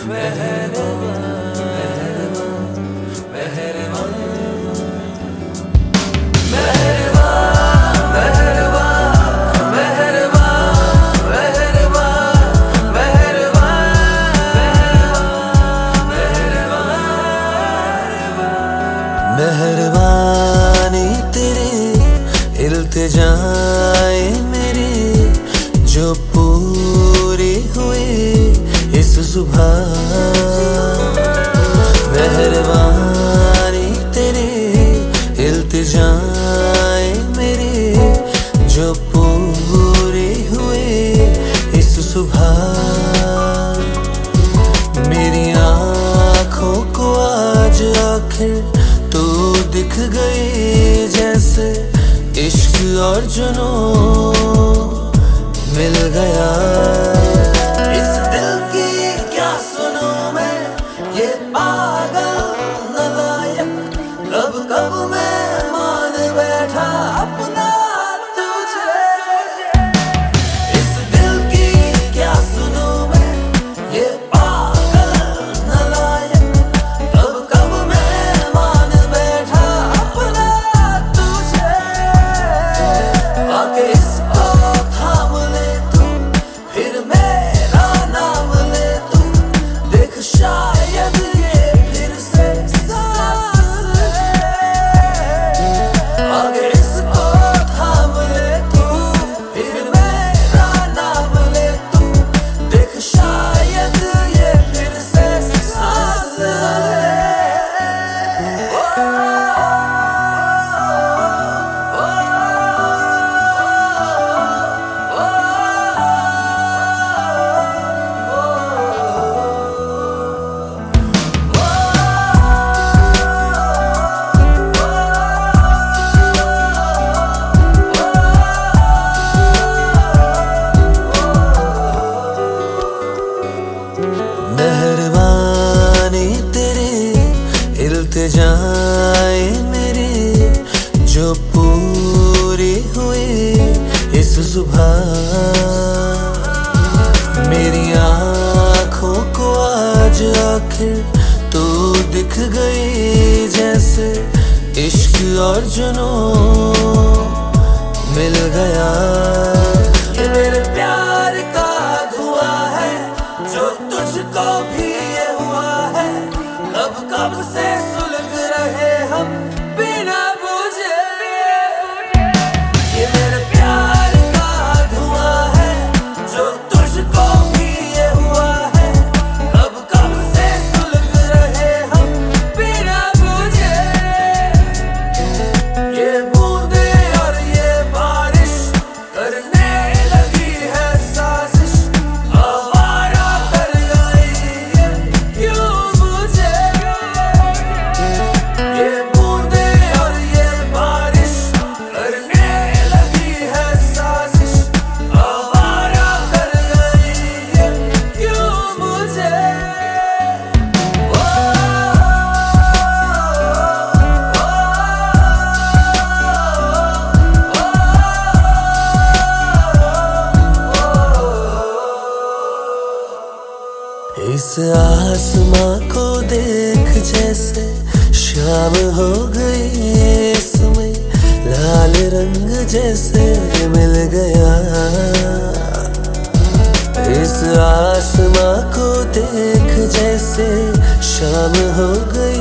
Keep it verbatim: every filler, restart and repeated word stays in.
मेहरबानी तेरी इल्तिजाए मेरी जो पूरी हुई इस सुबह। मेहरबानी तेरी इल्तिजाए मेरी जो पूरी हुई इस सुबह। मेरी आँखों को आज आखिर तू दिख गई, जैसे इश्क और जुनून मिल गया। इस दिल की क्या सुनूं मैं, ये पागल नालायक, कब कब मैं मान बैठा अपना तुझे। इस दिल की क्या सुनूं मैं, ये पागल नालायक, कब कब मैं मान बैठा अपना तुझे। आके इसको थाम ले तू, फिर मेरा नाम ले तू, देख शायद ये फिर से सांस ले। आके इसको थाम ले तू, फिर मेरा नाम ले तू, देख शायद ये फिर से सांस ले। मेहरबानी तेरी इल्तिजाए मेरी जो पूरी हुई इस सुबह। मेरी आँखों को आज आखिर तू दिख गई, जैसे इश्क और जुनून मिल गया। ये मेरे प्यार का धुआं है जो तुझको भी ये हुआ है, कब कब से सुलग रहे हम बिना बुझे। ये मेरे प्यार का धुआं है जो तुझको भी ये हुआ है, कब कब से सुलग रहे हम बिना बुझे। ये बूंदे और ये बारिश करने लगी है साजिश, आवारा कर गई ये क्यों मुझे। ये बूंदे और ये बारिश करने लगी है साजिश, आवारा कर गई ये क्यों मुझे। इस आसमां को देख जैसे शाम हो गई, इसमें लाल रंग जैसे मिल गया। इस आसमां को देख जैसे शाम हो गई,